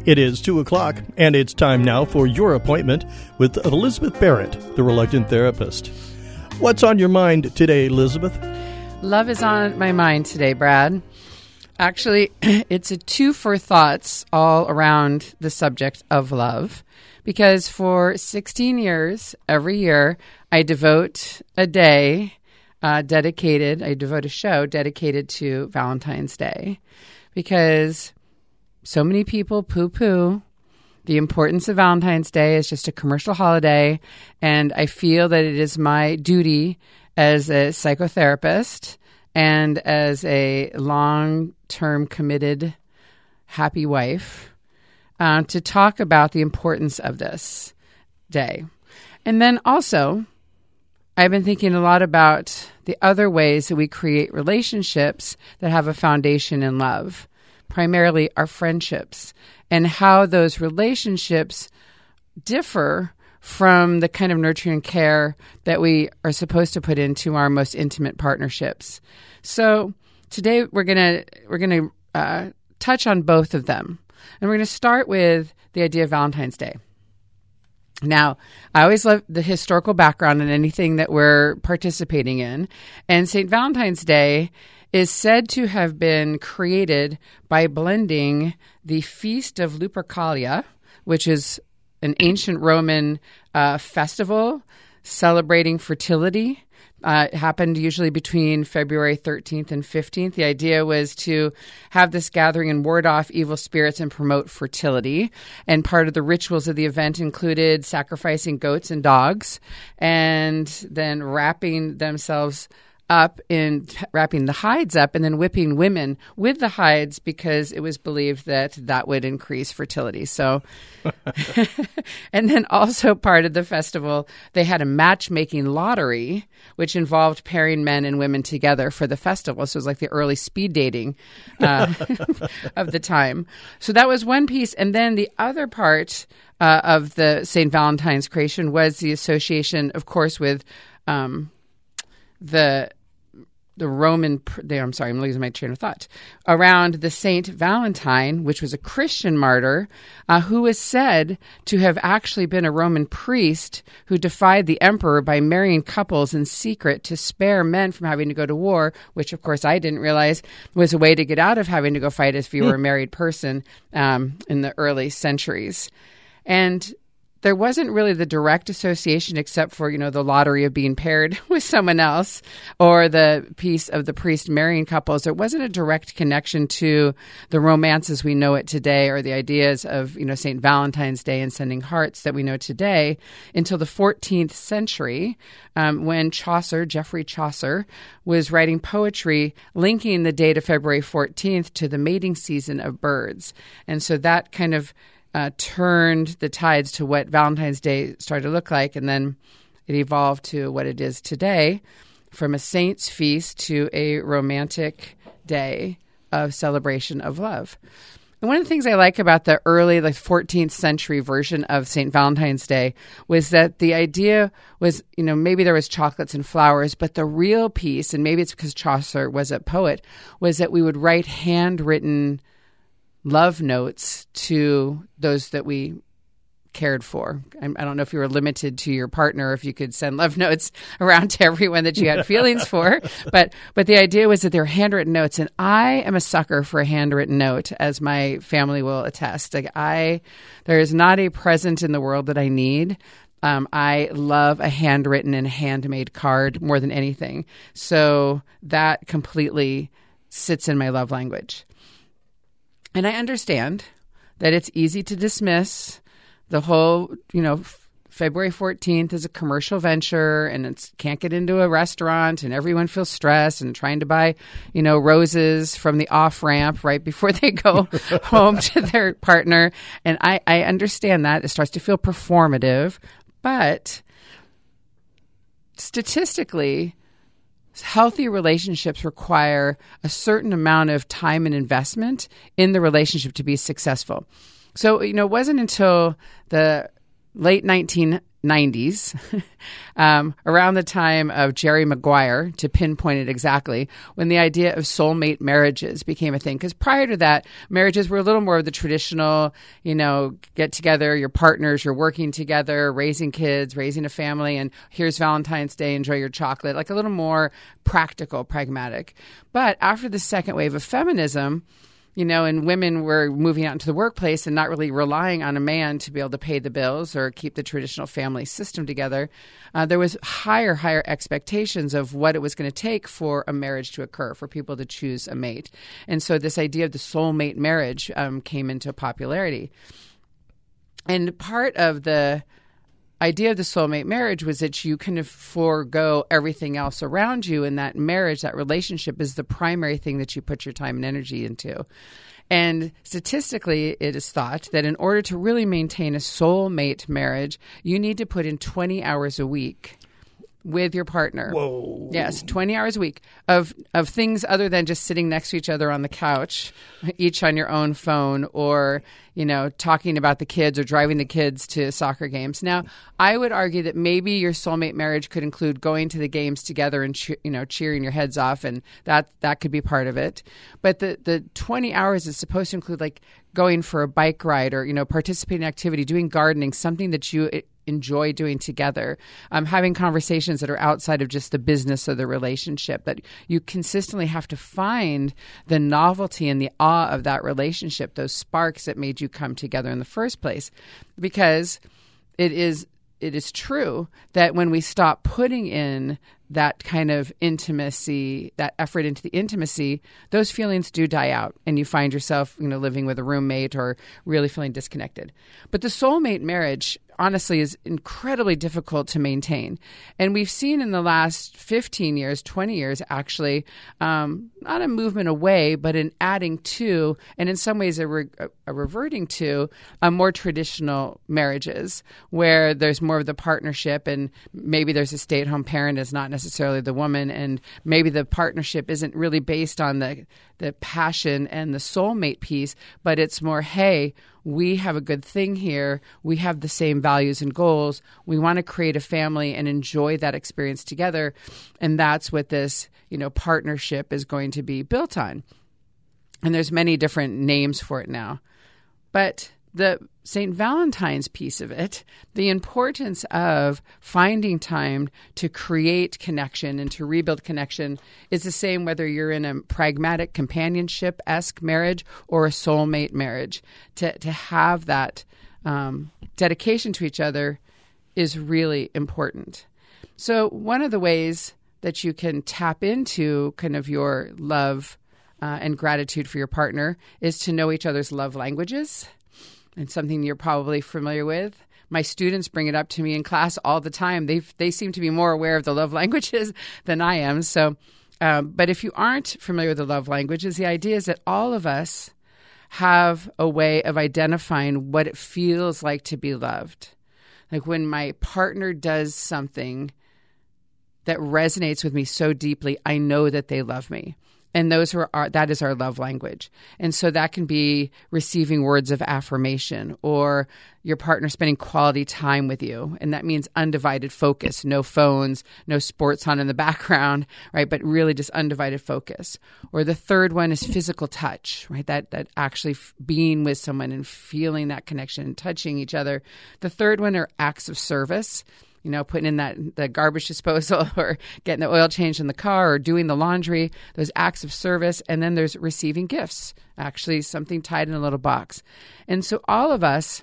It is 2 o'clock, and it's time now for your appointment with Elizabeth Barrett, the Reluctant Therapist. What's on your mind today, Elizabeth? Love is on my mind today, Brad. Actually, it's a two for thoughts all around the subject of love, because for 16 years, every year, I devote a day I devote a show dedicated to Valentine's Day, because so many people poo-poo the importance of Valentine's Day as just a commercial holiday, and I feel that it is my duty as a psychotherapist and as a long-term committed happy wife to talk about the importance of this day. And then also, I've been thinking a lot about the other ways that we create relationships that have a foundation in love, primarily our friendships, and how those relationships differ from the kind of nurturing care that we are supposed to put into our most intimate partnerships. So today we're gonna touch on both of them, and we're going to start with the idea of Valentine's Day. Now, I always love the historical background in anything that we're participating in, and St. Valentine's Day is said to have been created by blending the Feast of Lupercalia, which is an ancient Roman festival celebrating fertility. It happened usually between February 13th and 15th. The idea was to have this gathering and ward off evil spirits and promote fertility. And part of the rituals of the event included sacrificing goats and dogs and then wrapping the hides up and then whipping women with the hides, because it was believed that that would increase fertility. So, and then also part of the festival, they had a matchmaking lottery, which involved pairing men and women together for the festival. So it was like the early speed dating of the time. So that was one piece. And then the other part of the St. Valentine's creation was the association, of course, with I'm losing my train of thought, around the Saint Valentine, which was a Christian martyr who is said to have actually been a Roman priest who defied the emperor by marrying couples in secret to spare men from having to go to war, which, of course, I didn't realize was a way to get out of having to go fight if you were a married person in the early centuries. And there wasn't really the direct association, except for, the lottery of being paired with someone else or the piece of the priest marrying couples. There wasn't a direct connection to the romance as we know it today, or the ideas of, St. Valentine's Day and sending hearts that we know today, until the 14th century, when Geoffrey Chaucer, was writing poetry linking the date of February 14th to the mating season of birds. And so that kind of turned the tides to what Valentine's Day started to look like, and then it evolved to what it is today, from a saint's feast to a romantic day of celebration of love. And one of the things I like about the early 14th century version of St. Valentine's Day was that the idea was, maybe there was chocolates and flowers, but the real piece, and maybe it's because Chaucer was a poet, was that we would write handwritten love notes to those that we cared for. I don't know if you were limited to your partner, if you could send love notes around to everyone that you had feelings for, but the idea was that they're handwritten notes, and I am a sucker for a handwritten note, as my family will attest. There is not a present in the world that I need. I love a handwritten and handmade card more than anything. So that completely sits in my love language. And I understand that it's easy to dismiss the whole, February 14th is a commercial venture, and it can't get into a restaurant, and everyone feels stressed and trying to buy, roses from the off-ramp right before they go home to their partner. And I understand that. It starts to feel performative. But statistically, healthy relationships require a certain amount of time and investment in the relationship to be successful. So, it wasn't until the late 1900s 90s, around the time of Jerry Maguire, to pinpoint it exactly, when the idea of soulmate marriages became a thing. Because prior to that, marriages were a little more of the traditional, get together, your partners, you're working together, raising kids, raising a family, and here's Valentine's Day, enjoy your chocolate, like a little more practical, pragmatic. But after the second wave of feminism, and women were moving out into the workplace and not really relying on a man to be able to pay the bills or keep the traditional family system together, there was higher expectations of what it was going to take for a marriage to occur, for people to choose a mate. And so this idea of the soulmate marriage came into popularity. And part of the idea of the soulmate marriage was that you can forego everything else around you, and that marriage, that relationship, is the primary thing that you put your time and energy into. And statistically, it is thought that in order to really maintain a soulmate marriage, you need to put in 20 hours a week with your partner. Whoa. Yes, 20 hours a week of things other than just sitting next to each other on the couch, each on your own phone, or, talking about the kids or driving the kids to soccer games. Now, I would argue that maybe your soulmate marriage could include going to the games together and, cheering your heads off, and that could be part of it. But the 20 hours is supposed to include, like, going for a bike ride or, participating in activity, doing gardening, something that you enjoy doing together, having conversations that are outside of just the business of the relationship, that you consistently have to find the novelty and the awe of that relationship, those sparks that made you come together in the first place. Because it is true that when we stop putting in that kind of intimacy, that effort into the intimacy, those feelings do die out, and you find yourself, living with a roommate or really feeling disconnected. But the soulmate marriage, honestly, is incredibly difficult to maintain. And we've seen in the last 15 years, 20 years, actually, not a movement away, but an adding to, and in some ways a reverting to, more traditional marriages, where there's more of the partnership, and maybe there's a stay-at-home parent is not necessarily the woman, and maybe the partnership isn't really based on the passion and the soulmate piece, but it's more, hey, we have a good thing here. We have the same values and goals. We want to create a family and enjoy that experience together. And that's what this, partnership is going to be built on. And there's many different names for it now. But the St. Valentine's piece of it, the importance of finding time to create connection and to rebuild connection, is the same whether you're in a pragmatic companionship-esque marriage or a soulmate marriage. To have that dedication to each other is really important. So one of the ways that you can tap into kind of your love and gratitude for your partner is to know each other's love languages. And something you're probably familiar with. My students bring it up to me in class all the time. They seem to be more aware of the love languages than I am. So, but if you aren't familiar with the love languages, the idea is that all of us have a way of identifying what it feels like to be loved. Like when my partner does something that resonates with me so deeply, I know that they love me. And that is our love language. And so that can be receiving words of affirmation, or your partner spending quality time with you. And that means undivided focus, no phones, no sports on in the background, right? But really just undivided focus. Or the third one is physical touch, right? That actually being with someone and feeling that connection and touching each other. The third one are acts of service. Putting in the garbage disposal, or getting the oil changed in the car, or doing the laundry, those acts of service. And then there's receiving gifts, actually something tied in a little box. And so all of us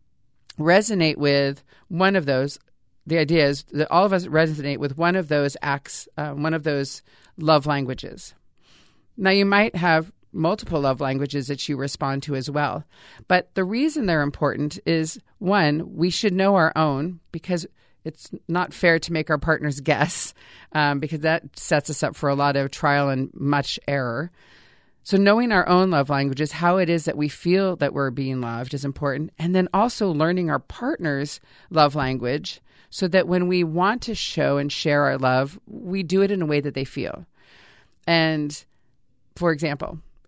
resonate with one of those. The idea is that all of us resonate with one of those acts, one of those love languages. Now, you might have multiple love languages that you respond to as well. But the reason they're important is, one, we should know our own, because it's not fair to make our partners guess, because that sets us up for a lot of trial and much error. So knowing our own love languages, how it is that we feel that we're being loved, is important. And then also learning our partner's love language, so that when we want to show and share our love, we do it in a way that they feel. And for example,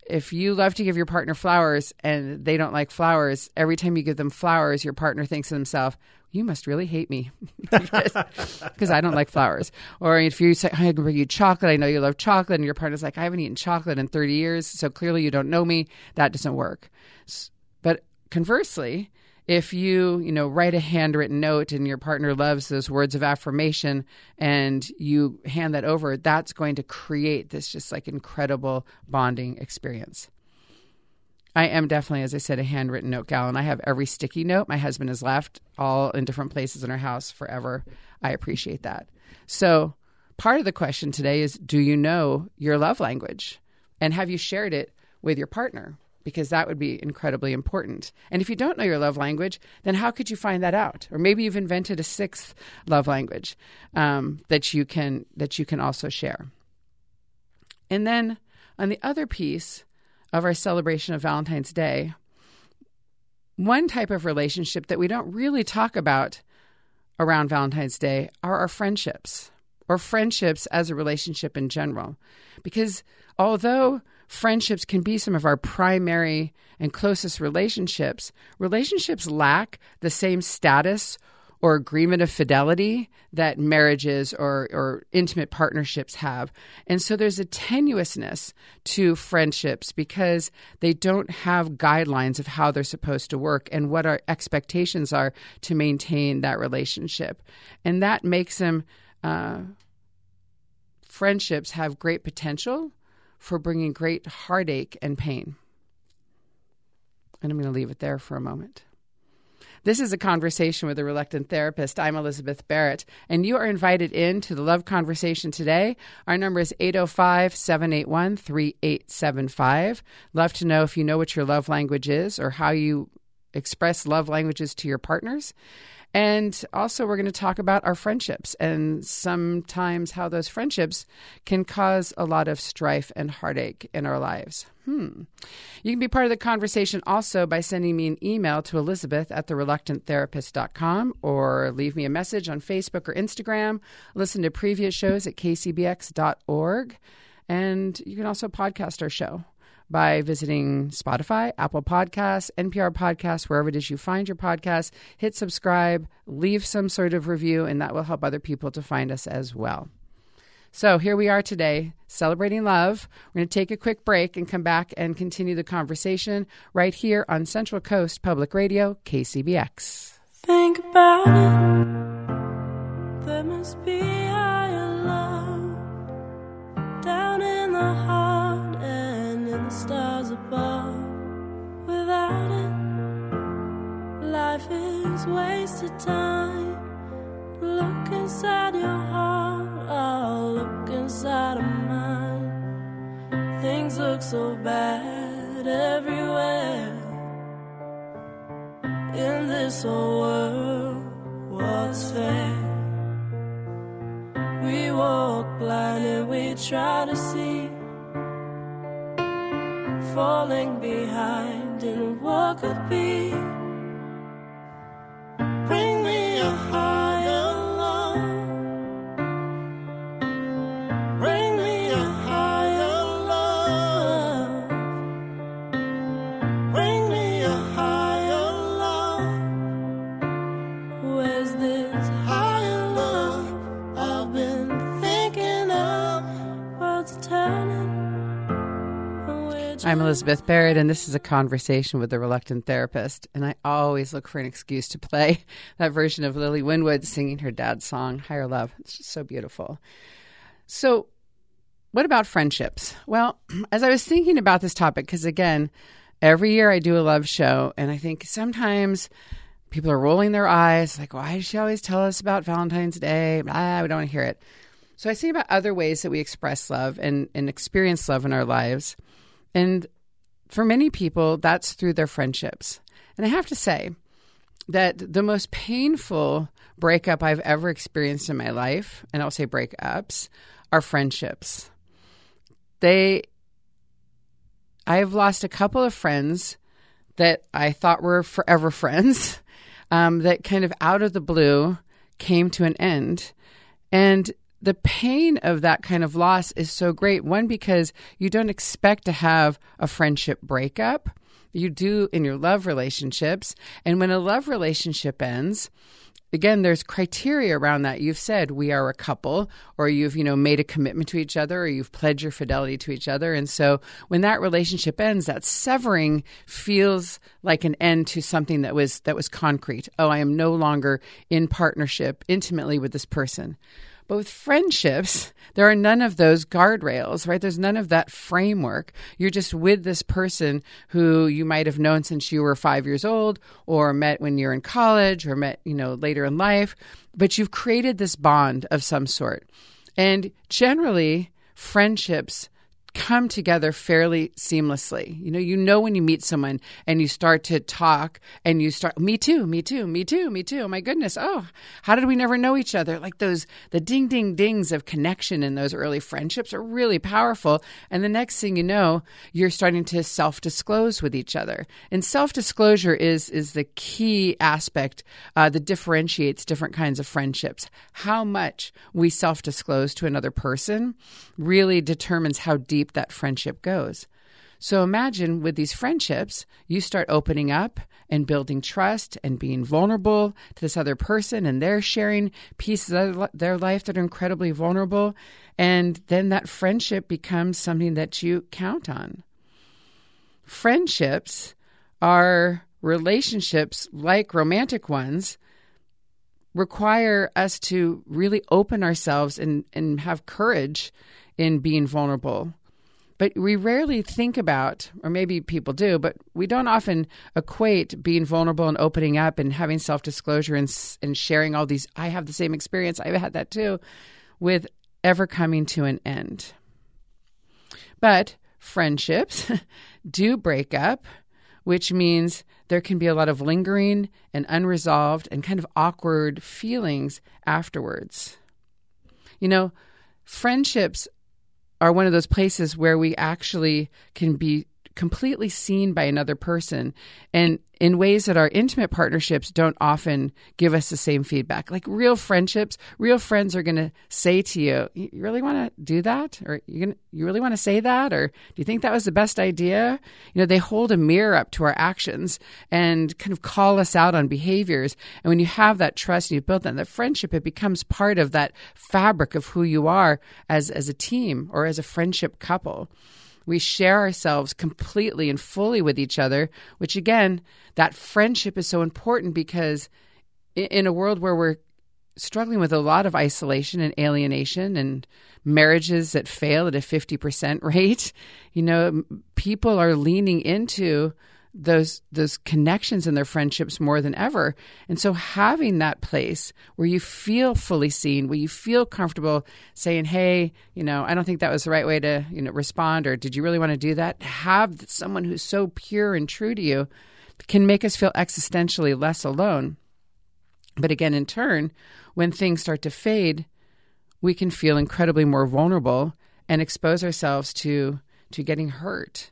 if you love to give your partner flowers and they don't like flowers, every time you give them flowers, your partner thinks to themselves, you must really hate me because I don't like flowers. Or if you say, I can bring you chocolate, I know you love chocolate, and your partner's like, I haven't eaten chocolate in 30 years, so clearly you don't know me, that doesn't work. But conversely, if you write a handwritten note and your partner loves those words of affirmation and you hand that over, that's going to create this just like incredible bonding experience. I am definitely, as I said, a handwritten note gal, and I have every sticky note my husband has left all in different places in our house forever. I appreciate that. So part of the question today is, do you know your love language? And have you shared it with your partner? Because that would be incredibly important. And if you don't know your love language, then how could you find that out? Or maybe you've invented a sixth love language that you can also share. And then on the other piece of our celebration of Valentine's Day, one type of relationship that we don't really talk about around Valentine's Day are our friendships, or friendships as a relationship in general. Because although friendships can be some of our primary and closest relationships, relationships lack the same status or agreement of fidelity that marriages or intimate partnerships have. And so there's a tenuousness to friendships because they don't have guidelines of how they're supposed to work and what our expectations are to maintain that relationship. And that makes them, friendships have great potential for bringing great heartache and pain. And I'm going to leave it there for a moment. This is a conversation with a reluctant therapist. I'm Elizabeth Barrett, and you are invited into the Love Conversation today. Our number is 805-781-3875. Love to know if you know what your love language is or how you express love languages to your partners. And also, we're going to talk about our friendships and sometimes how those friendships can cause a lot of strife and heartache in our lives. You can be part of the conversation also by sending me an email to elizabeth@thereluctanttherapist.com or leave me a message on Facebook or Instagram. Listen to previous shows at kcbx.org. And you can also podcast our show by visiting Spotify, Apple Podcasts, NPR Podcasts, wherever it is you find your podcasts. Hit subscribe, leave some sort of review, and that will help other people to find us as well. So here we are today, celebrating love. We're going to take a quick break and come back and continue the conversation right here on Central Coast Public Radio, KCBX. Think about it. There must be higher love down in the heart and in the stars above. Without it, life is wasted time. Look inside your heart, oh, look inside of mine. Things look so bad everywhere in this whole world. What's fair? We walk blind and we try to see, falling behind in what could be. Bring me a higher love. Bring me a higher love. Bring me a higher love. Where's this higher love I've been thinking of? World's turning. I'm Elizabeth Barrett, and this is a conversation with a reluctant therapist. And I always look for an excuse to play that version of Lily Winwood singing her dad's song, Higher Love. It's just so beautiful. So what about friendships? Well, as I was thinking about this topic, because again, every year I do a love show, and I think sometimes people are rolling their eyes, like, why does she always tell us about Valentine's Day? We don't want to hear it. So I think about other ways that we express love and experience love in our lives. And for many people, that's through their friendships. And I have to say that the most painful breakup I've ever experienced in my life, and I'll say breakups, are friendships. I've lost a couple of friends that I thought were forever friends that kind of out of the blue came to an end. And the pain of that kind of loss is so great. One, because you don't expect to have a friendship breakup. You do in your love relationships. And when a love relationship ends, again, there's criteria around that. You've said we are a couple, or you've, made a commitment to each other, or you've pledged your fidelity to each other. And so when that relationship ends, that severing feels like an end to something that was concrete. Oh, I am no longer in partnership intimately with this person. But with friendships, there are none of those guardrails, right? There's none of that framework. You're just with this person who you might have known since you were 5 years old, or met when you're in college, or met, later in life. But you've created this bond of some sort. And generally, friendships come together fairly seamlessly. You know when you meet someone and you start to talk and you start, me too. Oh my goodness. Oh, how did we never know each other? Like the ding, ding, dings of connection in those early friendships are really powerful. And the next thing you know, you're starting to self-disclose with each other. And self-disclosure is the key aspect that differentiates different kinds of friendships. How much we self-disclose to another person really determines how deep that friendship goes. So imagine with these friendships, you start opening up and building trust and being vulnerable to this other person, and they're sharing pieces of their life that are incredibly vulnerable. And then that friendship becomes something that you count on. Friendships are relationships like romantic ones require us to really open ourselves and have courage in being vulnerable. But we rarely think about, or maybe people do, but we don't often equate being vulnerable and opening up and having self-disclosure and sharing all these, I have the same experience, I've had that too, with ever coming to an end. But friendships do break up, which means there can be a lot of lingering and unresolved and kind of awkward feelings afterwards. Friendships are one of those places where we actually can be completely seen by another person, and in ways that our intimate partnerships don't often give us the same feedback. Like real friendships, real friends are going to say to you, you really want to do that? Or you really want to say that? Or do you think that was the best idea? They hold a mirror up to our actions and kind of call us out on behaviors. And when you have that trust and you've built that friendship, it becomes part of that fabric of who you are as a team or as a friendship couple. We share ourselves completely and fully with each other, which again, that friendship is so important because in a world where we're struggling with a lot of isolation and alienation and marriages that fail at a 50% rate, people are leaning into those connections in their friendships more than ever. And so having that place where you feel fully seen, where you feel comfortable saying, hey, I don't think that was the right way to, respond, or did you really want to do that? Have someone who's so pure and true to you can make us feel existentially less alone. But again, in turn, when things start to fade, we can feel incredibly more vulnerable and expose ourselves to getting hurt.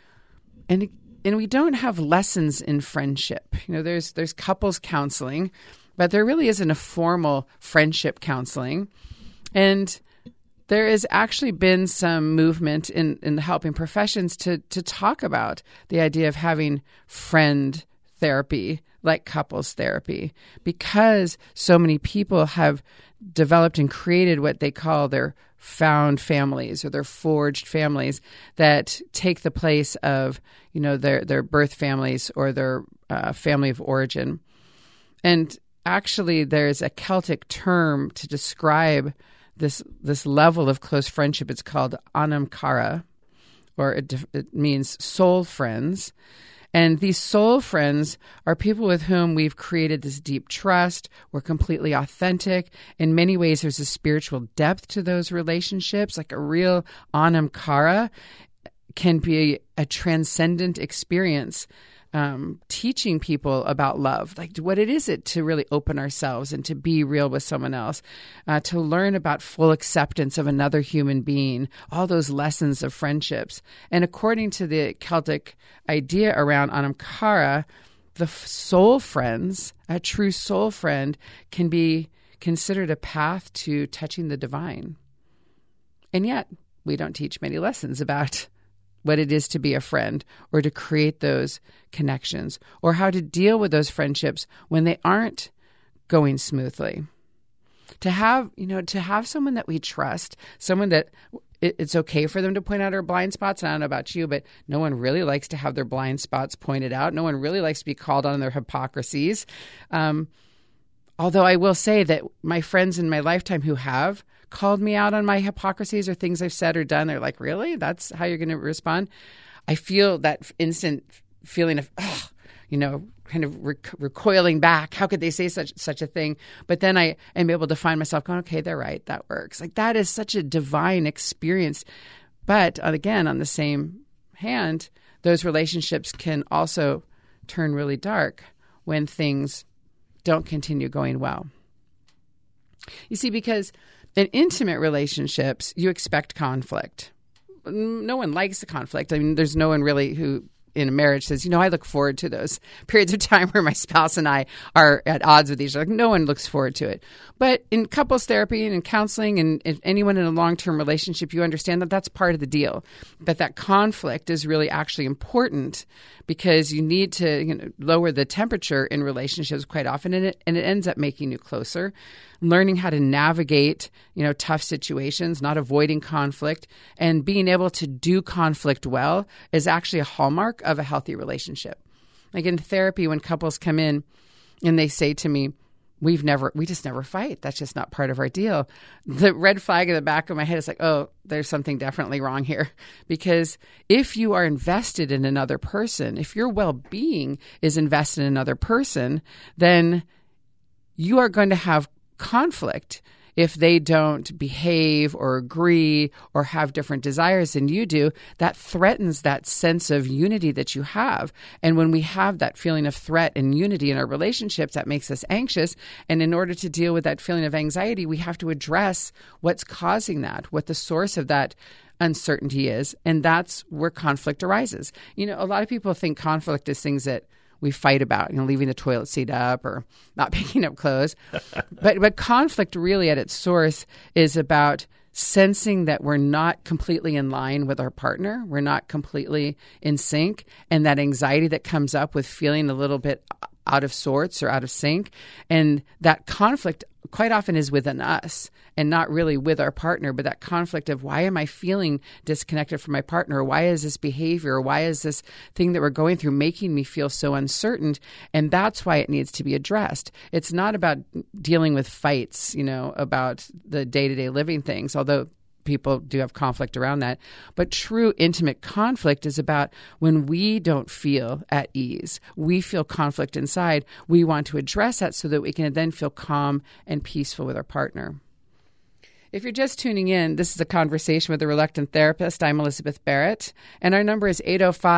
And we don't have lessons in friendship. There's couples counseling, but there really isn't a formal friendship counseling. And there has actually been some movement in the helping professions to talk about the idea of having friend therapy, like couples therapy, because so many people have developed and created what they call their found families or their forged families that take the place of, their birth families or their family of origin. And actually, there's a Celtic term to describe this level of close friendship. It's called anam cara, or it means soul friends. And these soul friends are people with whom we've created this deep trust. We're completely authentic. In many ways, there's a spiritual depth to those relationships. Like a real anam cara can be a transcendent experience, teaching people about love, like what it is to really open ourselves and to be real with someone else, to learn about full acceptance of another human being, all those lessons of friendships. And according to the Celtic idea around anam cara, the soul friends, a true soul friend, can be considered a path to touching the divine. And yet, we don't teach many lessons about what it is to be a friend or to create those connections or how to deal with those friendships when they aren't going smoothly. To have someone that we trust, someone that it's okay for them to point out our blind spots. And I don't know about you, but no one really likes to have their blind spots pointed out. No one really likes to be called on their hypocrisies. Although I will say that my friends in my lifetime who have called me out on my hypocrisies or things I've said or done, they're like, really? That's how you're going to respond? I feel that instant feeling of, kind of recoiling back. How could they say such a thing? But then I am able to find myself going, okay, they're right. That works. Like that is such a divine experience. But again, on the same hand, those relationships can also turn really dark when things don't continue going well. You see, because in intimate relationships, you expect conflict. No one likes the conflict. I mean, there's no one really who in a marriage says, I look forward to those periods of time where my spouse and I are at odds with each other. Like, no one looks forward to it. But in couples therapy and in counseling and if anyone in a long-term relationship, you understand that that's part of the deal. That conflict is really actually important because you need to lower the temperature in relationships quite often, and it ends up making you closer. Learning how to navigate, tough situations, not avoiding conflict, and being able to do conflict well is actually a hallmark of a healthy relationship. Like in therapy, when couples come in and they say to me, we just never fight. That's just not part of our deal. The red flag in the back of my head is like, oh, there's something definitely wrong here. Because if you are invested in another person, if your well-being is invested in another person, then you are going to have conflict if they don't behave or agree or have different desires than you do. That threatens that sense of unity that you have. And when we have that feeling of threat and unity in our relationships, that makes us anxious. And in order to deal with that feeling of anxiety, we have to address what's causing that, what the source of that uncertainty is. And that's where conflict arises. A lot of people think conflict is things that we fight about, leaving the toilet seat up or not picking up clothes. But conflict really at its source is about sensing that we're not completely in line with our partner. We're not completely in sync. And that anxiety that comes up with feeling a little bit out of sorts or out of sync. And that conflict quite often is within us and not really with our partner, but that conflict of why am I feeling disconnected from my partner? Why is this behavior? Why is this thing that we're going through making me feel so uncertain? And that's why it needs to be addressed. It's not about dealing with fights, about the day-to-day living things, although people do have conflict around that. But true intimate conflict is about when we don't feel at ease, we feel conflict inside, we want to address that so that we can then feel calm and peaceful with our partner. If you're just tuning in, this is a conversation with a reluctant therapist. I'm Elizabeth Barrett, and our number is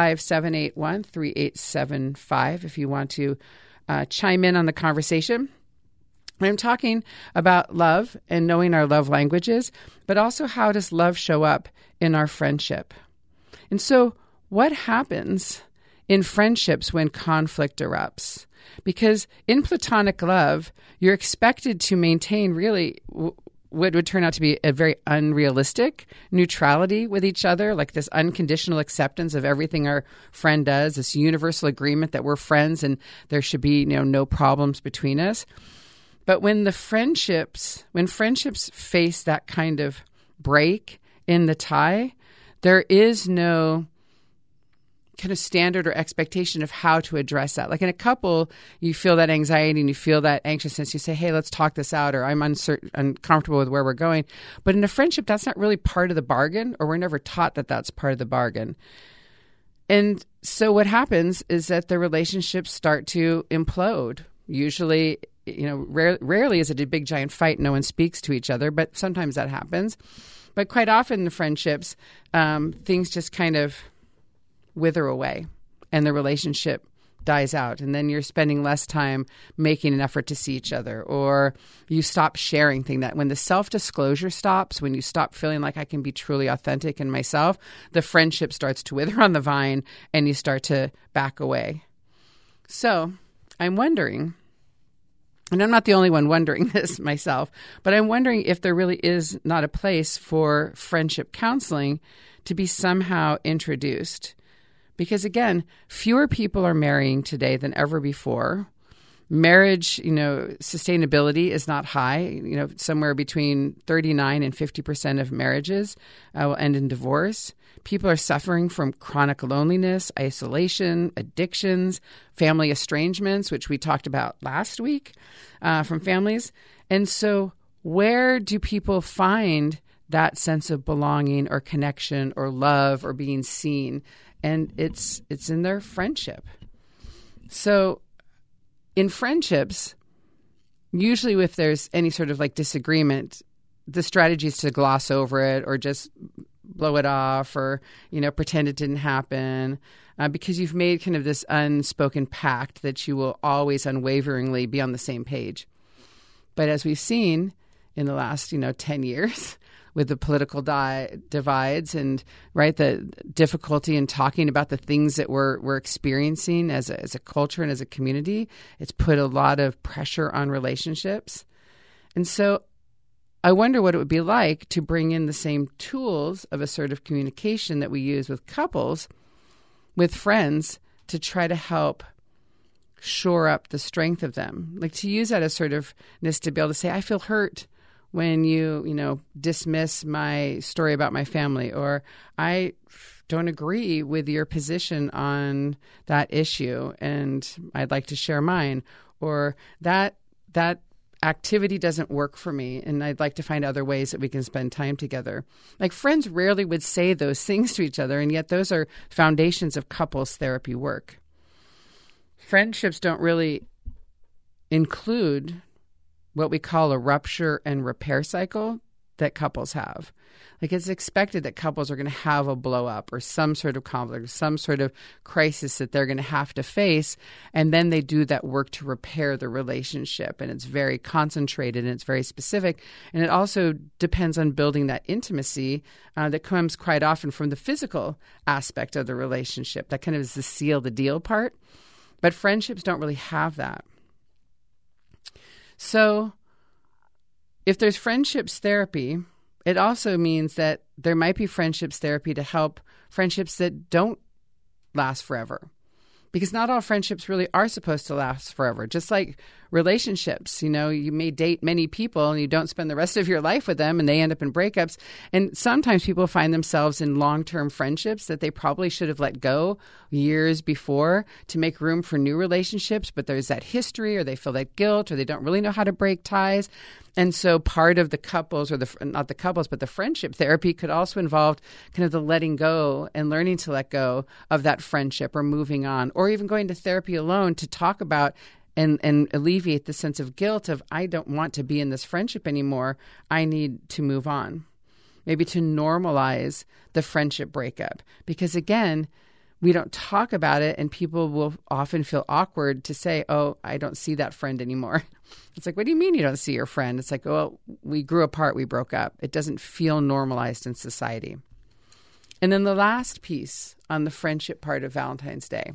805-781-3875 if you want to chime in on the conversation. I'm talking about love and knowing our love languages, but also how does love show up in our friendship? And so what happens in friendships when conflict erupts? Because in platonic love, you're expected to maintain really what would turn out to be a very unrealistic neutrality with each other, like this unconditional acceptance of everything our friend does, this universal agreement that we're friends and there should be no problems between us. But when friendships face that kind of break in the tie, there is no kind of standard or expectation of how to address that. Like in a couple, you feel that anxiety and you feel that anxiousness. You say, hey, let's talk this out, or I'm uncomfortable with where we're going. But in a friendship, that's not really part of the bargain, or we're never taught that that's part of the bargain. And so what happens is that the relationships start to implode. Usually, rarely is it a big giant fight. No one speaks to each other, but sometimes that happens. But quite often in friendships, things just kind of wither away and the relationship dies out. And then you're spending less time making an effort to see each other, or you stop sharing things. That when the self-disclosure stops, when you stop feeling like I can be truly authentic in myself, the friendship starts to wither on the vine and you start to back away. So I'm wondering, And I'm not the only one wondering this myself, but I'm wondering if there really is not a place for friendship counseling to be somehow introduced. Because again, fewer people are marrying today than ever before. Marriage, sustainability is not high. Somewhere between 39 and 50% of marriages will end in divorce. People are suffering from chronic loneliness, isolation, addictions, family estrangements, which we talked about last week from families. And so where do people find that sense of belonging or connection or love or being seen? And it's in their friendship. So in friendships, usually if there's any sort of like disagreement, the strategy is to gloss over it or just blow it off or, pretend it didn't happen because you've made kind of this unspoken pact that you will always unwaveringly be on the same page. But as we've seen in the last, 10 years with the political divides and, right, the difficulty in talking about the things that we're experiencing as a culture and as a community, it's put a lot of pressure on relationships. And so I wonder what it would be like to bring in the same tools of assertive communication that we use with couples, with friends, to try to help shore up the strength of them. Like to use that assertiveness to be able to say, I feel hurt when you dismiss my story about my family, or I don't agree with your position on that issue and I'd like to share mine, or that activity doesn't work for me and I'd like to find other ways that we can spend time together. Like friends rarely would say those things to each other, and yet those are foundations of couples therapy work. Friendships don't really include what we call a rupture and repair cycle that couples have. Like it's expected that couples are going to have a blow up or some sort of conflict, some sort of crisis that they're going to have to face. And then they do that work to repair the relationship. And it's very concentrated and it's very specific. And it also depends on building that intimacy that comes quite often from the physical aspect of the relationship. That kind of is the seal the deal part. But friendships don't really have that. So if there's friendships therapy, it also means that there might be friendships therapy to help friendships that don't last forever. Because not all friendships really are supposed to last forever. Just like relationships, you may date many people and you don't spend the rest of your life with them and they end up in breakups. And sometimes people find themselves in long-term friendships that they probably should have let go years before to make room for new relationships. But there's that history, or they feel that guilt, or they don't really know how to break ties. And so part of the couples, or not the couples, but the friendship therapy could also involve kind of the letting go and learning to let go of that friendship or moving on, or even going to therapy alone to talk about and alleviate the sense of guilt of, I don't want to be in this friendship anymore. I need to move on. Maybe to normalize the friendship breakup. Because again, we don't talk about it and people will often feel awkward to say, oh, I don't see that friend anymore. It's like, what do you mean you don't see your friend? It's like, well, we grew apart, we broke up. It doesn't feel normalized in society. And then the last piece on the friendship part of Valentine's Day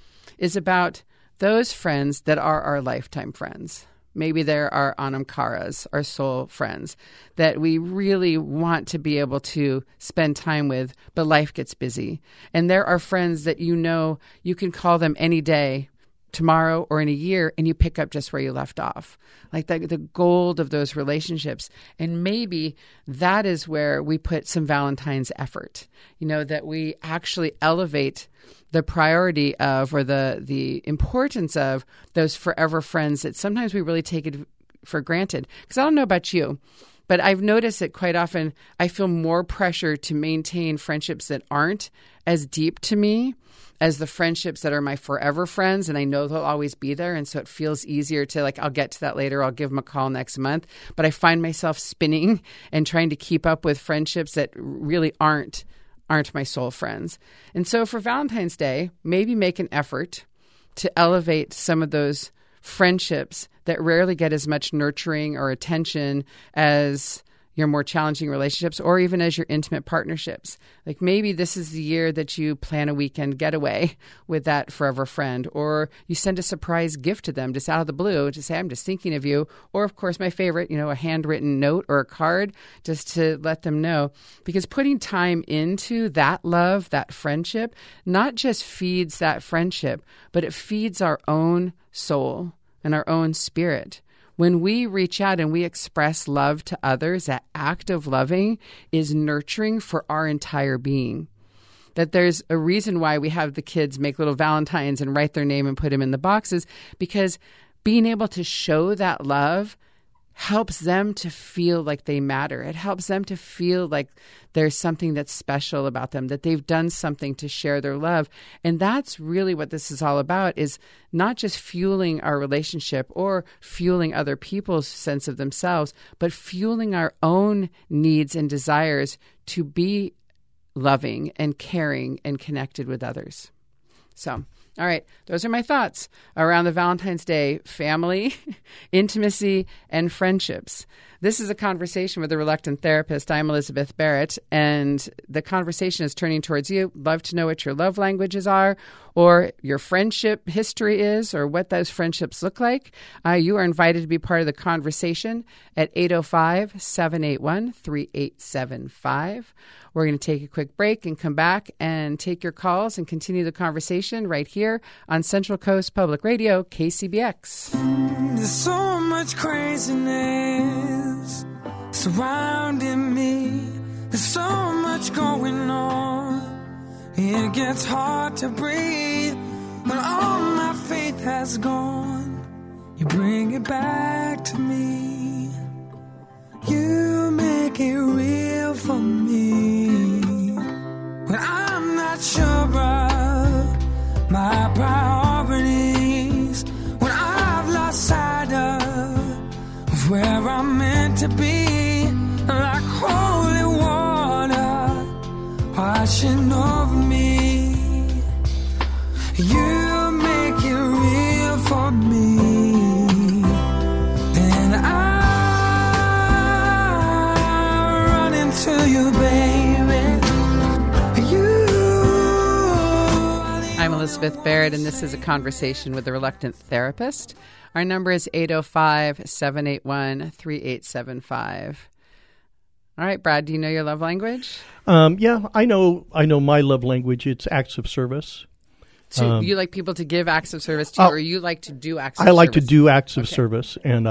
is about those friends that are our lifetime friends. Maybe they're our Anam Karas, our soul friends, that we really want to be able to spend time with, but life gets busy. And there are friends that you can call them any day, tomorrow or in a year, and you pick up just where you left off. Like the gold of those relationships. And maybe that is where we put some Valentine's effort, that we actually elevate the priority of, or the importance of, those forever friends that sometimes we really take it for granted. Because I don't know about you, but I've noticed that quite often I feel more pressure to maintain friendships that aren't as deep to me as the friendships that are my forever friends, and I know they'll always be there. And so it feels easier to I'll get to that later. I'll give them a call next month. But I find myself spinning and trying to keep up with friendships that really aren't my soul friends. And so for Valentine's Day, maybe make an effort to elevate some of those friendships that rarely get as much nurturing or attention as, your more challenging relationships, or even as your intimate partnerships. Like maybe this is the year that you plan a weekend getaway with that forever friend, or you send a surprise gift to them just out of the blue to say, I'm just thinking of you. Or of course, my favorite, a handwritten note or a card just to let them know. Because putting time into that love, that friendship, not just feeds that friendship, but it feeds our own soul and our own spirit. When we reach out and we express love to others, that act of loving is nurturing for our entire being. That there's a reason why we have the kids make little Valentines and write their name and put them in the boxes, because being able to show that love helps them to feel like they matter. It helps them to feel like there's something that's special about them, that they've done something to share their love. And that's really what this is all about, is not just fueling our relationship or fueling other people's sense of themselves, but fueling our own needs and desires to be loving and caring and connected with others. So, all right, those are my thoughts around the Valentine's Day family, intimacy, and friendships. This is a conversation with a reluctant therapist. I'm Elizabeth Barrett, and the conversation is turning towards you. Love to know what your love languages are, or your friendship history is, or what those friendships look like. You are invited to be part of the conversation at 805-781-3875. We're going to take a quick break and come back and take your calls and continue the conversation right here on Central Coast Public Radio, KCBX. There's so much craziness surrounding me. There's so much going on. It gets hard to breathe when all my faith has gone. You bring it back to me. You make it real for me. When I'm not sure of my priorities, when I've lost sight of where I'm meant to be, like holy water washing over me, you make it real for me. And I run into you, baby. I'm Elizabeth Barrett, and this is a conversation with a reluctant therapist. Our number is 805-781-3875. All right, Brad, do you know your love language? Yeah, I know my love language. It's acts of service. So you like people to give acts of service to you, or you like to do acts of service? I like to do acts of service. And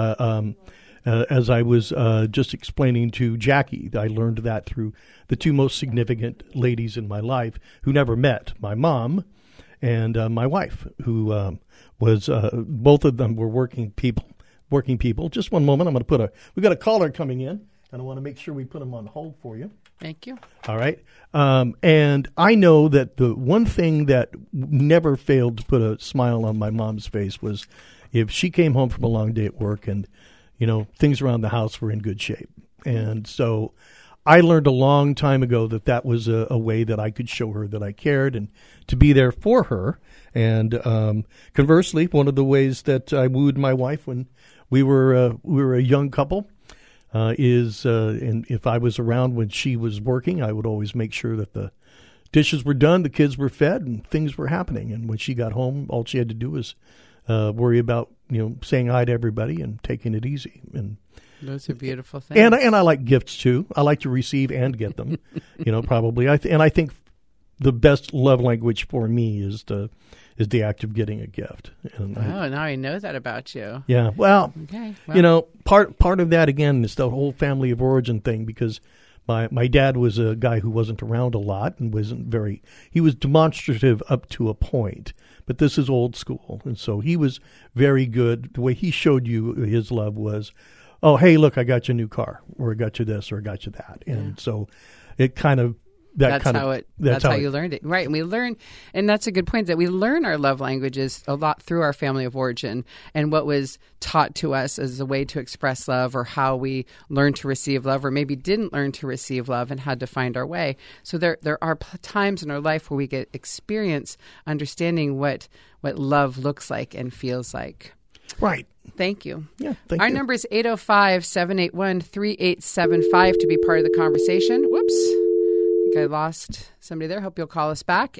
as I was just explaining to Jackie, I learned that through the two most significant ladies in my life who never met, my mom and my wife, who was both of them were working people. Just one moment. We've got a caller coming in, and I want to make sure we put them on hold for you. Thank you. All right. And I know that the one thing that never failed to put a smile on my mom's face was if she came home from a long day at work and, things around the house were in good shape. And so I learned a long time ago that was a way that I could show her that I cared and to be there for her. And conversely, one of the ways that I wooed my wife when we were a young couple is and if I was around when she was working, I would always make sure that the dishes were done, the kids were fed, and things were happening. And when she got home, all she had to do was worry about saying hi to everybody and taking it easy. And those are beautiful things. And I like gifts too. I like to receive and get them. Probably. I think the best love language for me is the act of getting a gift. And now I know that about you. Yeah. Well, okay. Part of that again is the whole family of origin thing, because my dad was a guy who wasn't around a lot and he was demonstrative up to a point, but this is old school. And so he was very good. The way he showed you his love was, oh, hey, look, I got you a new car, or I got you this, or I got you that. And so it kind of, that's how you learned it. Right. And we learn, and that's a good point, that we learn our love languages a lot through our family of origin and what was taught to us as a way to express love, or how we learned to receive love, or maybe didn't learn to receive love and had to find our way. So there are times in our life where we get experience understanding what love looks like and feels like. Right. Thank you. Yeah, thank Our you. number is 805-781-3875 to be part of the conversation. Whoops. I think I lost somebody there. Hope you'll call us back.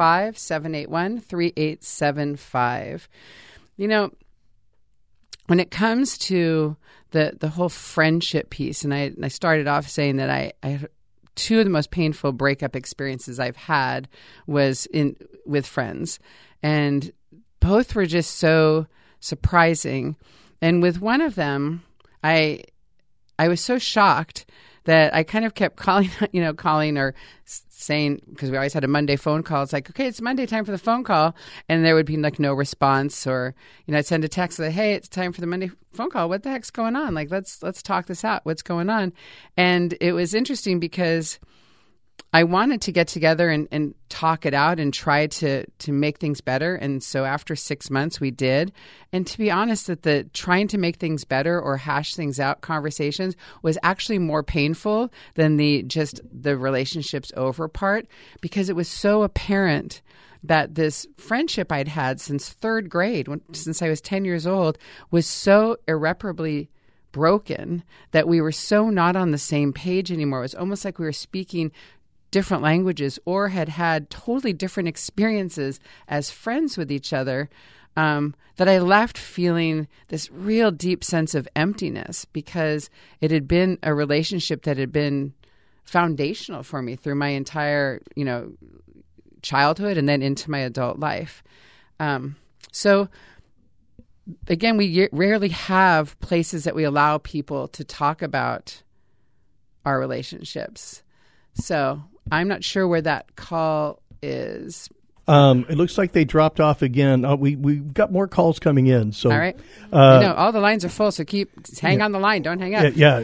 805-781-3875. You know, when it comes to the whole friendship piece, and I started off saying that I two of the most painful breakup experiences I've had was with friends, and both were just so surprising. And with one of them, I was so shocked that I kind of kept calling or saying, because we always had a Monday phone call. It's like, okay, it's Monday, time for the phone call. And there would be like no response, or, I'd send a text that, hey, it's time for the Monday phone call. What the heck's going on? Like, let's talk this out. What's going on? And it was interesting because I wanted to get together and talk it out and try to make things better. And so after 6 months, we did. And to be honest, that the trying to make things better or hash things out conversations was actually more painful than the relationships over part, because it was so apparent that this friendship I'd had since third grade, since I was 10 years old, was so irreparably broken that we were so not on the same page anymore. It was almost like we were speaking different languages or had totally different experiences as friends with each other, that I left feeling this real deep sense of emptiness, because it had been a relationship that had been foundational for me through my entire, childhood and then into my adult life. So again, we rarely have places that we allow people to talk about our relationships. So I'm not sure where that call is. It looks like they dropped off again. We've got more calls coming in. So, all right. All the lines are full, so hang on the line. Don't hang up. Yeah.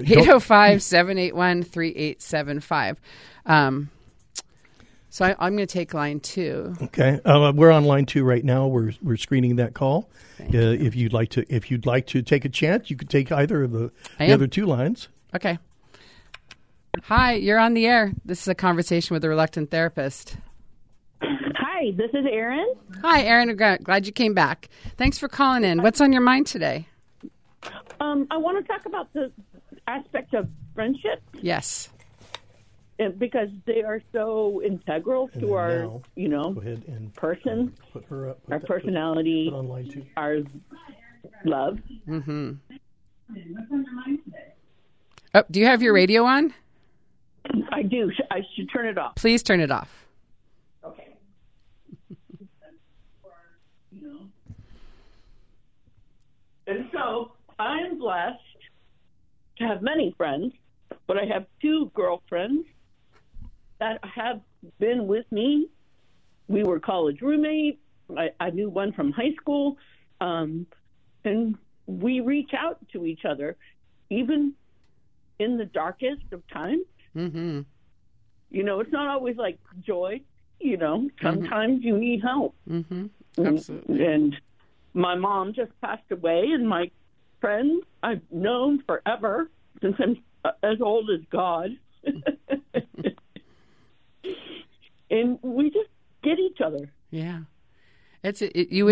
805-781-3875. So I'm going to take line 2. Okay. We're on line 2 right now. We're screening that call. If you'd like to take a chance, you could take either of the other 2 lines. Okay. Hi, you're on the air. This is a conversation with a reluctant therapist. Hi, this is Erin. Hi, Erin. Glad you came back. Thanks for calling in. What's on your mind today? I want to talk about the aspect of friendship. Yes. Because they are so integral to our, go ahead and person, put her up, our personality, put on line 2. our love. Mm-hmm. Oh, do you have your radio on? I do. I should turn it off. Please turn it off. Okay. And so I'm blessed to have many friends, but I have 2 girlfriends that have been with me. We were college roommates. I knew one from high school. And we reach out to each other, even in the darkest of times. Mm-hmm. It's not always like joy. Sometimes you need help. Mm-hmm. Absolutely. And my mom just passed away, and my friends I've known forever, since I'm as old as God. And we just get each other. Yeah. You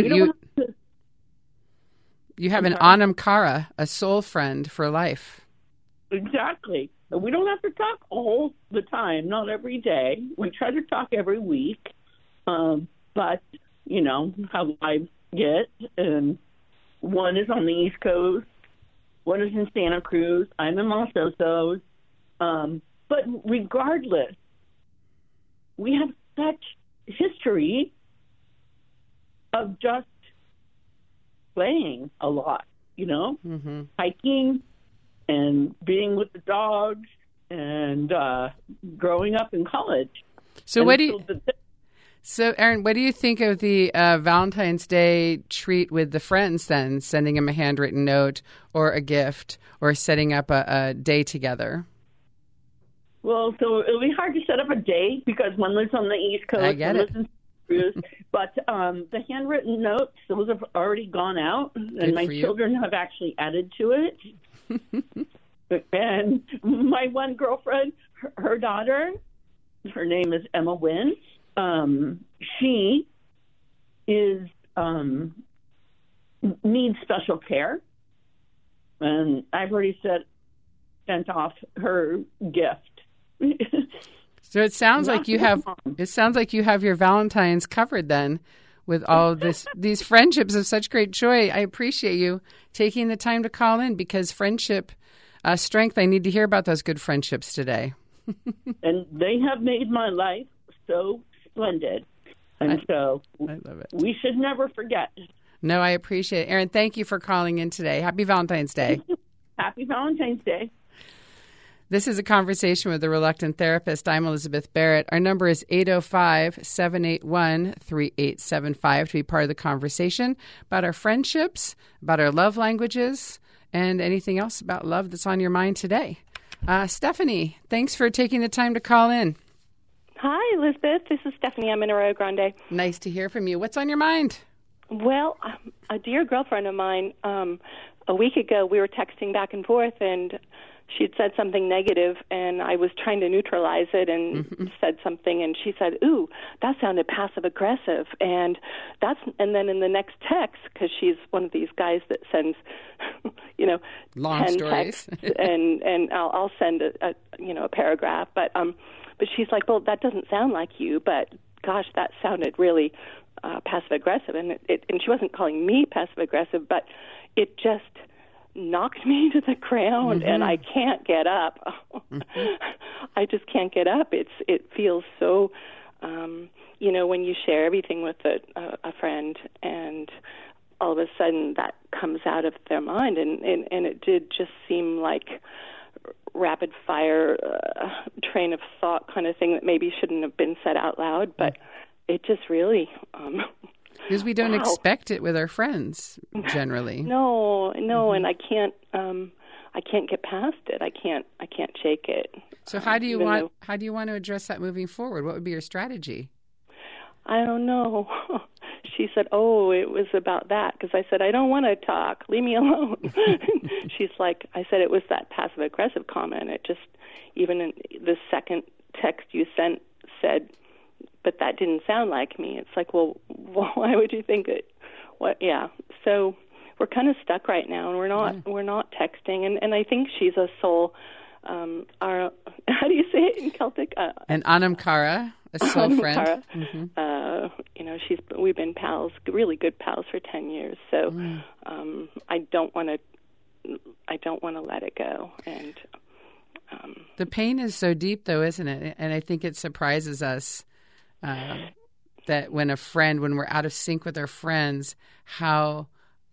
have an Anam Cara, a soul friend for life. Exactly. We don't have to talk all the time, not every day. We try to talk every week. But, how lives get. And one is on the East Coast. One is in Santa Cruz. I'm in Los Osos. But regardless, we have such history of just playing a lot, Mm-hmm. hiking and being with the dogs and growing up in college. So Erin, what do you think of the Valentine's Day treat with the friends then, sending them a handwritten note or a gift or setting up a day together? Well, so it'll be hard to set up a date because one lives on the East Coast. I get it. But the handwritten notes, those have already gone out, and Good my for you. children have actually added to it. And my one girlfriend, her daughter, her name is Emma Wynn. She is needs special care, and I've already sent off her gift. So it sounds like you have. It sounds like you have your Valentine's covered then, with all these friendships of such great joy. I appreciate you taking the time to call in, because friendship strength. I need to hear about those good friendships today. And they have made my life so splendid. And I love it. We should never forget. No, I appreciate it. Erin, thank you for calling in today. Happy Valentine's Day. Happy Valentine's Day. This is a conversation with a reluctant therapist. I'm Elizabeth Barrett. Our number is 805-781-3875 to be part of the conversation about our friendships, about our love languages, and anything else about love that's on your mind today. Stephanie, thanks for taking the time to call in. Hi, Elizabeth. This is Stephanie. I'm in Arroyo Grande. Nice to hear from you. What's on your mind? Well, a dear girlfriend of mine, a week ago, we were texting back and forth, and she'd said something negative, and I was trying to neutralize it and said something, and she said, "Ooh, that sounded passive-aggressive." And then in the next text, because she's one of these guys that sends, long 10 stories, texts, and I'll send a paragraph, but she's like, "Well, that doesn't sound like you, but gosh, that sounded really passive-aggressive," and she wasn't calling me passive-aggressive, but it just knocked me to the ground, and I can't get up. I just can't get up. It feels so, when you share everything with a friend, and all of a sudden that comes out of their mind, and it did just seem like rapid fire train of thought kind of thing that maybe shouldn't have been said out loud, but it just really because we don't expect it with our friends generally. No, and I can't get past it. I can't shake it. So how do you want to address that moving forward? What would be your strategy? I don't know. She said, "Oh, it was about that," because I said, "I don't want to talk. Leave me alone." She's like, I said, "It was that passive-aggressive comment. It just, even in the second text you sent said, but that didn't sound like me." It's like, well, why would you think it? What? Yeah. So we're kind of stuck right now, and we're not texting. And I think she's a soul. How do you say it in Celtic? An Anamkara, a soul friend. We've been pals, really good pals for 10 years. So I don't want to let it go. And the pain is so deep, though, isn't it? And I think it surprises us that when we're out of sync with our friends, how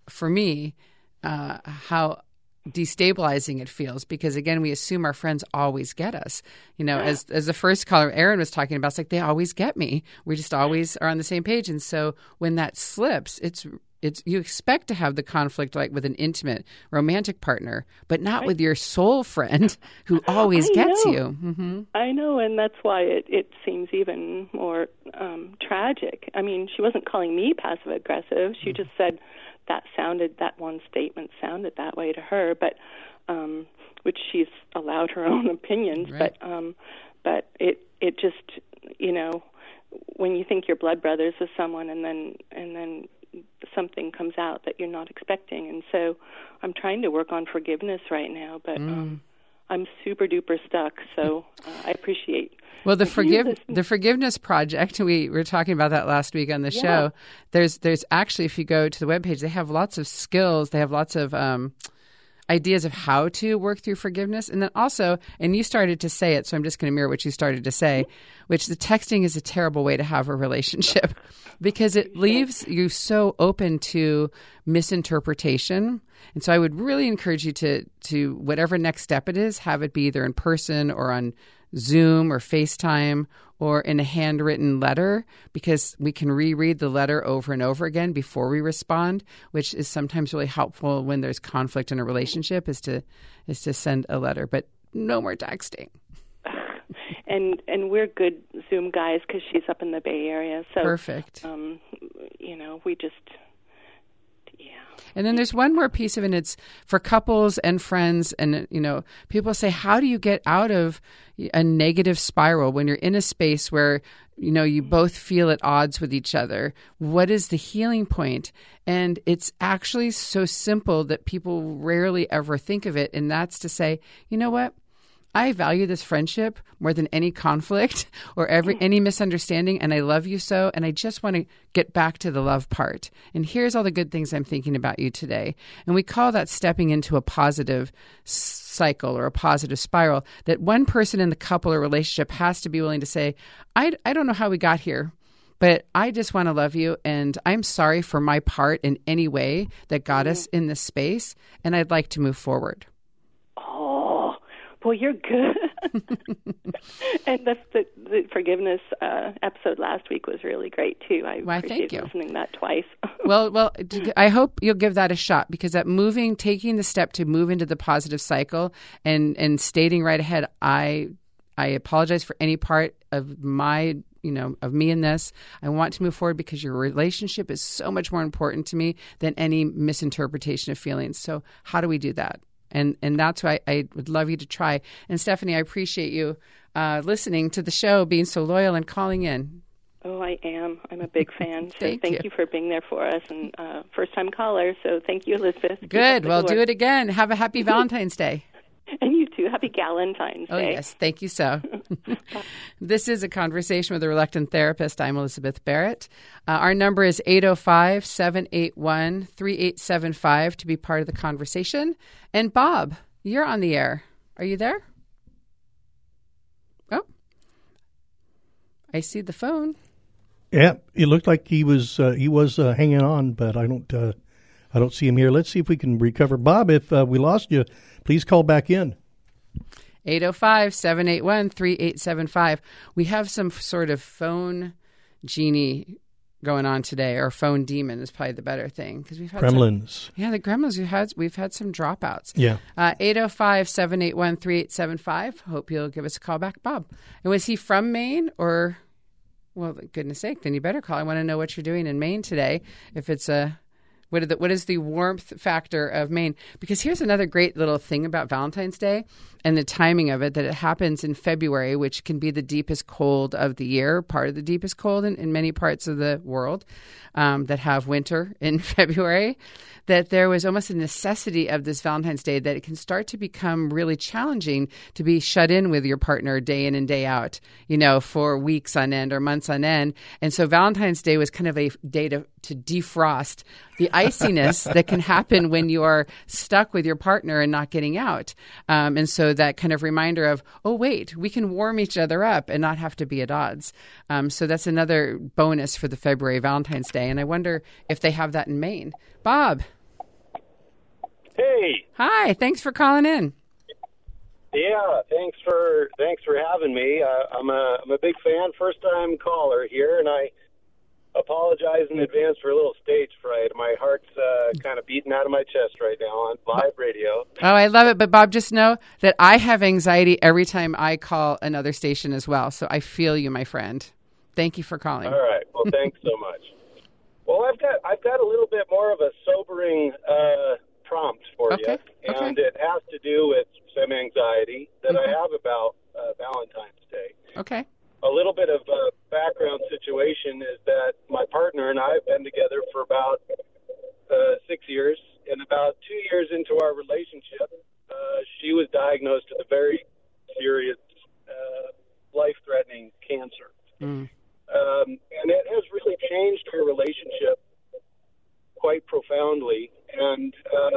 destabilizing it feels, because again, we assume our friends always get us. As the first caller, Erin, was talking about, it's like they always get me. We just always are on the same page. And so when that slips, it's you expect to have the conflict like with an intimate romantic partner, but not with your soul friend who always gets you. Mm-hmm. I know, and that's why it seems even more tragic. I mean, she wasn't calling me passive aggressive. She just said that one statement sounded that way to her, but which she's allowed her own opinions. Right. But it just, when you think you're blood brothers with someone, and then something comes out that you're not expecting. And so I'm trying to work on forgiveness right now, but I'm super duper stuck. So I appreciate. Well, the Forgiveness Project, we were talking about that last week on the show. There's actually, if you go to the webpage, they have lots of skills. They have lots of ideas of how to work through forgiveness. And then also, and you started to say it, so I'm just going to mirror what you started to say, which the texting is a terrible way to have a relationship because it leaves you so open to misinterpretation. And so I would really encourage you to whatever next step it is, have it be either in person or on Zoom or FaceTime or in a handwritten letter, because we can reread the letter over and over again before we respond, which is sometimes really helpful when there's conflict in a relationship, is to send a letter, but no more texting. And we're good Zoom guys because she's up in the Bay Area. So perfect. We just. And then there's one more piece of it, and it's for couples and friends. And, people say, how do you get out of a negative spiral when you're in a space where you both feel at odds with each other. What is the healing point? And it's actually so simple that people rarely ever think of it. And that's to say, you know what? I value this friendship more than any conflict or any misunderstanding, and I love you so, and I just want to get back to the love part. And here's all the good things I'm thinking about you today. And we call that stepping into a positive cycle or a positive spiral, that one person in the couple or relationship has to be willing to say, I don't know how we got here, but I just want to love you, and I'm sorry for my part in any way that got us in this space, and I'd like to move forward. Boy, you're good. And the forgiveness episode last week was really great, too. I appreciated listening to that twice. Well, I hope you'll give that a shot, because that taking the step to move into the positive cycle and stating right ahead, I apologize for any part of of me in this. I want to move forward because your relationship is so much more important to me than any misinterpretation of feelings. So how do we do that? And that's why I would love you to try. And Stephanie, I appreciate you listening to the show, being so loyal and calling in. Oh, I am. I'm a big fan. So thank you for being there for us, and first-time caller. So thank you, Elizabeth. Good. Well, do it again. Have a happy Valentine's Day. And you too. Happy Galentine's Day. Oh, yes. Thank you so. This is A Conversation with a Reluctant Therapist. I'm Elizabeth Barrett. Our number is 805-781-3875 to be part of the conversation. And Bob, you're on the air. Are you there? Oh, I see the phone. Yeah, it looked like he was hanging on, but I don't see him here. Let's see if we can recover. Bob, if we lost you, please call back in. 805-781-3875. We have some sort of phone genie going on today, or phone demon is probably the better thing, because we've had gremlins. The gremlins. We've had some dropouts. Yeah. 805-781-3875. Hope you'll give us a call back, Bob. And was he from Maine or? Well, goodness sake, then you better call. I want to know what you're doing in Maine today. If it's what is the warmth factor of Maine? Because here's another great little thing about Valentine's Day and the timing of it, that it happens in February, which can be the deepest cold of the year, part of the deepest cold in many parts of the world that have winter in February, that there was almost a necessity of this Valentine's Day that it can start to become really challenging to be shut in with your partner day in and day out, for weeks on end or months on end. And so Valentine's Day was kind of a day to defrost the iciness that can happen when you are stuck with your partner and not getting out. And so that kind of reminder of, oh, wait, we can warm each other up and not have to be at odds. So that's another bonus for the February Valentine's Day. And I wonder if they have that in Maine. Bob. Hey. Hi. Thanks for calling in. Yeah. Thanks for having me. I'm a big fan, first time caller here, and I apologize in advance for a little stage fright. My heart's kind of beating out of my chest right now on live radio. Oh, I love it. But Bob, just know that I have anxiety every time I call another station as well. So I feel you, my friend. Thank you for calling. All right. Well, thanks so much. Well, I've got a little bit more of a sobering prompt for you, and it has to do with some anxiety that I have about Valentine's Day. Okay. A little bit of a background situation is that my partner and I have been together for about 6 years, and about 2 years into our relationship, she was diagnosed with a very serious, life-threatening cancer. And it has really changed our relationship quite profoundly. And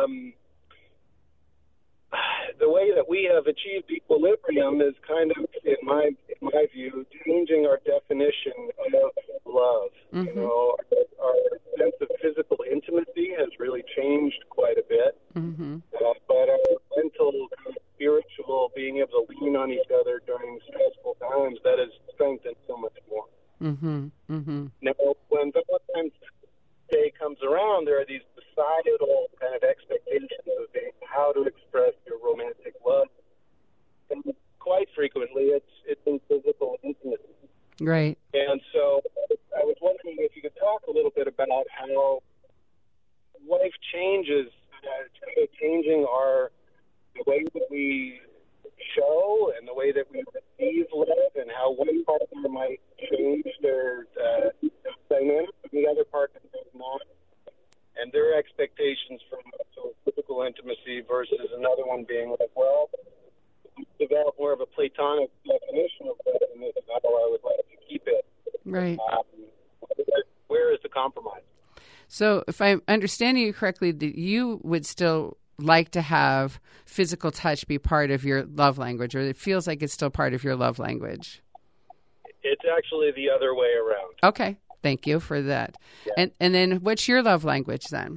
the way that we have achieved equilibrium is kind of, in my view, changing our definition of love. Mm-hmm. Our sense of physical intimacy has really changed quite a bit. Mm-hmm. But our mental, spiritual, being able to lean on each other during stressful times, that has strengthened so much more. Mm-hmm. Mm-hmm. Now, when Valentine's Day comes around, there are these societal kind of expectations of how to express your romantic love. And quite frequently, it's in physical intimacy. Right. And so I was wondering if you could talk a little bit about how life changes, changing the way that we show and the way that we receive love, and how one partner might change their dynamic with the other partner does not, and their expectations from physical intimacy versus another one being like, well, develop more of a platonic definition of that, and this is how I would like to keep it. Right. Where is the compromise? So if I'm understanding you correctly, that you would still like to have physical touch be part of your love language, or it feels like it's still part of your love language. It's actually the other way around. Okay. Thank you for that. Yeah. And then what's your love language then?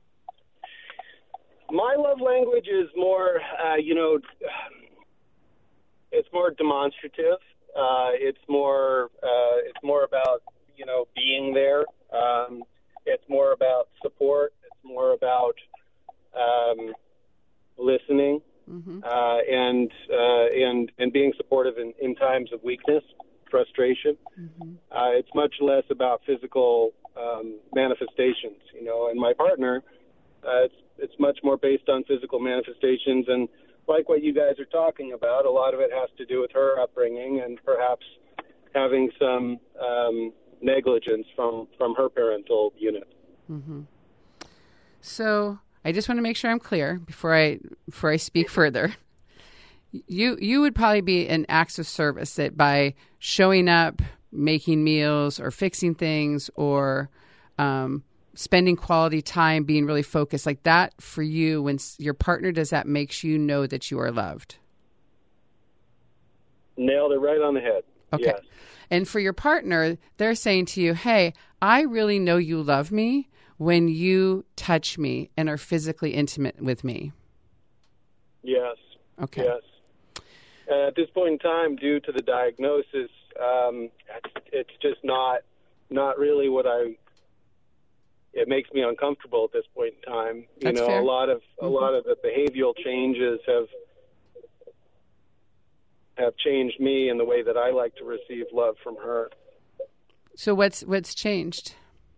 My love language is more, it's more demonstrative. It's more about, being there. It's more about support. It's more about listening, and being supportive in times of weakness, frustration. It's much less about physical manifestations, and my partner, it's much more based on physical manifestations. And like what you guys are talking about, a lot of it has to do with her upbringing and perhaps having some negligence from her parental unit. So I just want to make sure I'm clear before I speak further. You would probably be an acts of service that by showing up, making meals or fixing things or spending quality time, being really focused like that for you, when your partner does that, makes you know that you are loved. Nailed it right on the head. Okay. Yes. And for your partner, they're saying to you, hey, I really know you love me when you touch me and are physically intimate with me. Yes. Okay. Yes. At this point in time, due to the diagnosis, it's just not really what it makes me uncomfortable at this point in time. That's fair. A lot of the behavioral changes have changed me in the way that I like to receive love from her. So what's changed?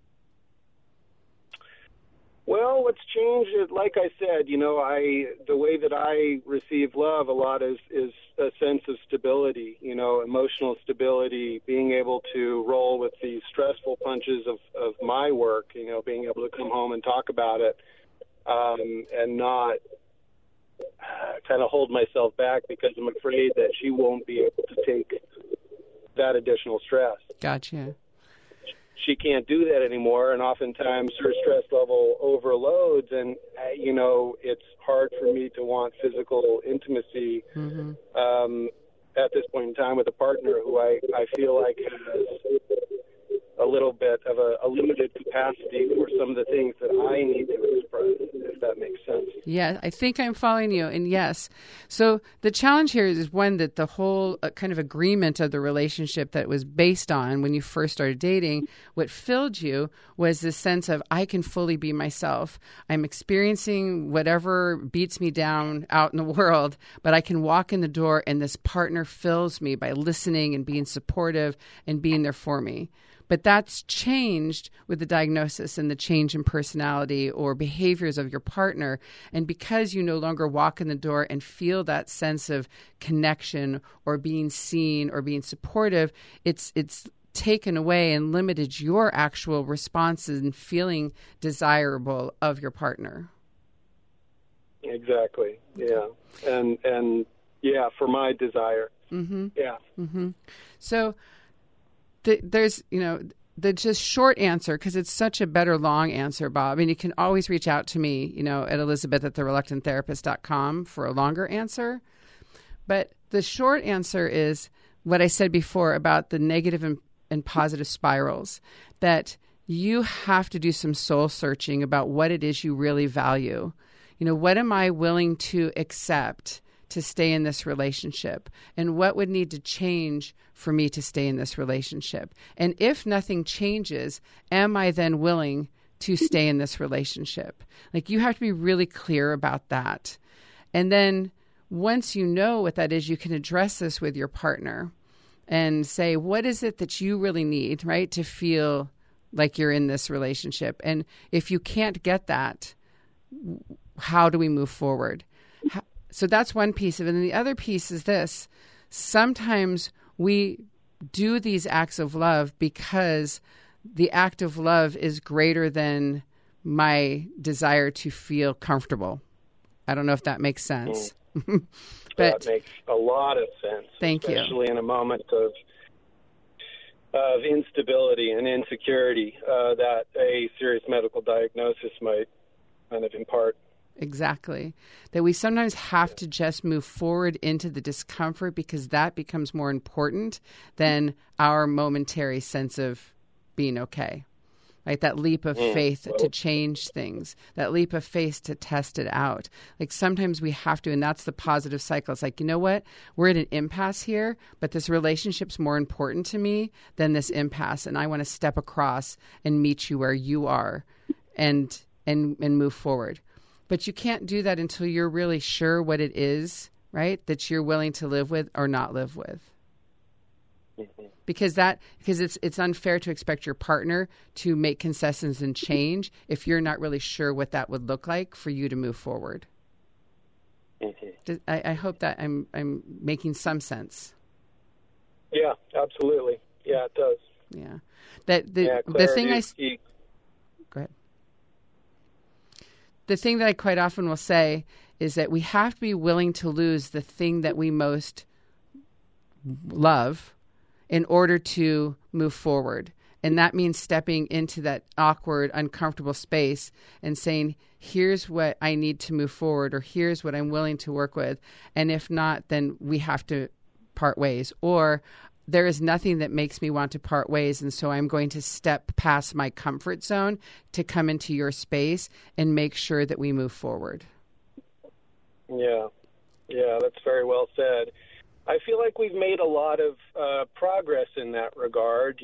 Well, what's changed is, like I said, the way that I receive love a lot is a sense of stability, emotional stability, being able to roll with the stressful punches of my work, being able to come home and talk about it, and not kind of hold myself back because I'm afraid that she won't be able to take that additional stress. Gotcha. She can't do that anymore, and oftentimes her stress level overloads, and it's hard for me to want physical intimacy at this point in time with a partner who I feel like has a little bit of a limited capacity for some of the things that I need to express, if that makes sense. Yeah, I think I'm following you. And yes, so the challenge here is one that the whole kind of agreement of the relationship that was based on when you first started dating, what filled you was this sense of, I can fully be myself. I'm experiencing whatever beats me down out in the world, but I can walk in the door and this partner fills me by listening and being supportive and being there for me. But that's changed with the diagnosis and the change in personality or behaviors of your partner. And because you no longer walk in the door and feel that sense of connection or being seen or being supportive, it's taken away and limited your actual responses and feeling desirable of your partner. Exactly. Yeah. And yeah, for my desire. Yeah. So there's, the just short answer, because it's such a better long answer, Bob. And you can always reach out to me, at Elizabeth@thereluctanttherapist.com for a longer answer. But the short answer is what I said before about the negative and positive spirals, that you have to do some soul searching about what it is you really value. What am I willing to accept to stay in this relationship, and what would need to change for me to stay in this relationship? And if nothing changes, am I then willing to stay in this relationship? Like, you have to be really clear about that. And then once you know what that is, you can address this with your partner and say, what is it that you really need, right, to feel like you're in this relationship? And if you can't get that, how do we move forward? So that's one piece of it. And the other piece is this. Sometimes we do these acts of love because the act of love is greater than my desire to feel comfortable. I don't know if that makes sense. But that makes a lot of sense. Thank you. Especially in a moment of instability and insecurity that a serious medical diagnosis might kind of impart. Exactly. That we sometimes have to just move forward into the discomfort because that becomes more important than our momentary sense of being okay. Right? That leap of faith to change things, that leap of faith to test it out. Like sometimes we have to, and that's the positive cycle. It's like, you know what? We're at an impasse here, but this relationship's more important to me than this impasse. And I want to step across and meet you where you are and move forward. But you can't do that until you're really sure what it is, right? That you're willing to live with or not live with. Because it's unfair to expect your partner to make concessions and change if you're not really sure what that would look like for you to move forward. I hope that I'm making some sense. Yeah, absolutely. Yeah, it does. Yeah, the thing go ahead. The thing that I quite often will say is that we have to be willing to lose the thing that we most love in order to move forward. And that means stepping into that awkward, uncomfortable space and saying, here's what I need to move forward, or here's what I'm willing to work with. And if not, then we have to part ways. Or there is nothing that makes me want to part ways, and so I'm going to step past my comfort zone to come into your space and make sure that we move forward. Yeah, that's very well said. I feel like we've made a lot of progress in that regard.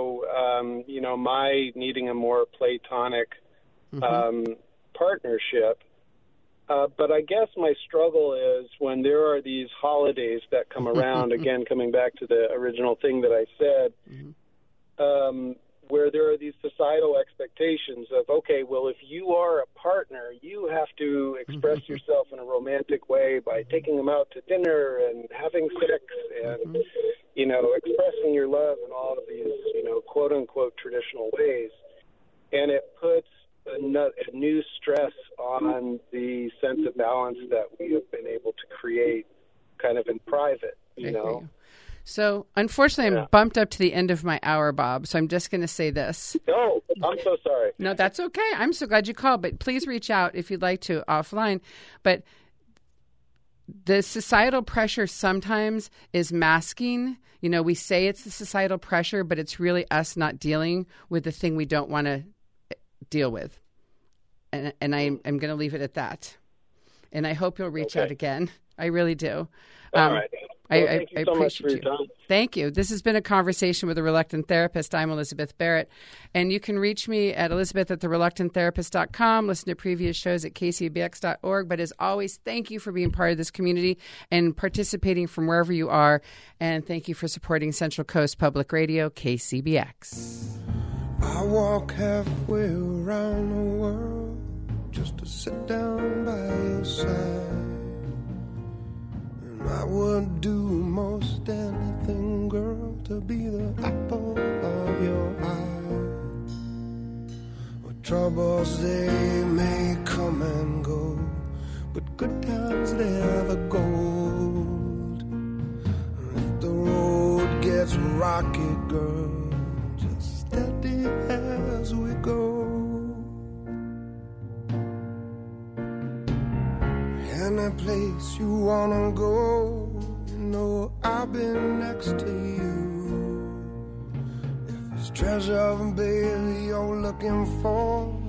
My needing a more platonic partnership. But I guess my struggle is when there are these holidays that come around, again, coming back to the original thing that I said, where there are these societal expectations of, okay, well, if you are a partner, you have to express yourself in a romantic way by taking them out to dinner and having sex and, expressing your love in all of these, quote-unquote traditional ways. And it puts a new stress on the sense of balance that we have been able to create kind of in private, you know. So, unfortunately, I'm bumped up to the end of my hour, Bob, so I'm just going to say this. Oh, I'm so sorry. No, that's okay. I'm so glad you called, but please reach out if you'd like to offline. But the societal pressure sometimes is masking. We say it's the societal pressure, but it's really us not dealing with the thing we don't want to deal with. And I'm going to leave it at that. And I hope you'll reach out again. I really do. All right. Well, thank you so much for your appreciate time. Thank you. This has been a conversation with a reluctant therapist. I'm Elizabeth Barrett. And you can reach me at elizabeth@thereluctanttherapist.com. Listen to previous shows at kcbx.org. But as always, thank you for being part of this community and participating from wherever you are. And thank you for supporting Central Coast Public Radio, KCBX. I walk halfway around the world just to sit down by your side. And I would do most anything, girl, to be the apple of your eye. What troubles, they may come and go, but good times, they're the gold. If the road gets rocky, girl, just steady as we go. Any place you wanna go, I'll be next to you. If it's treasure, baby, you're looking for,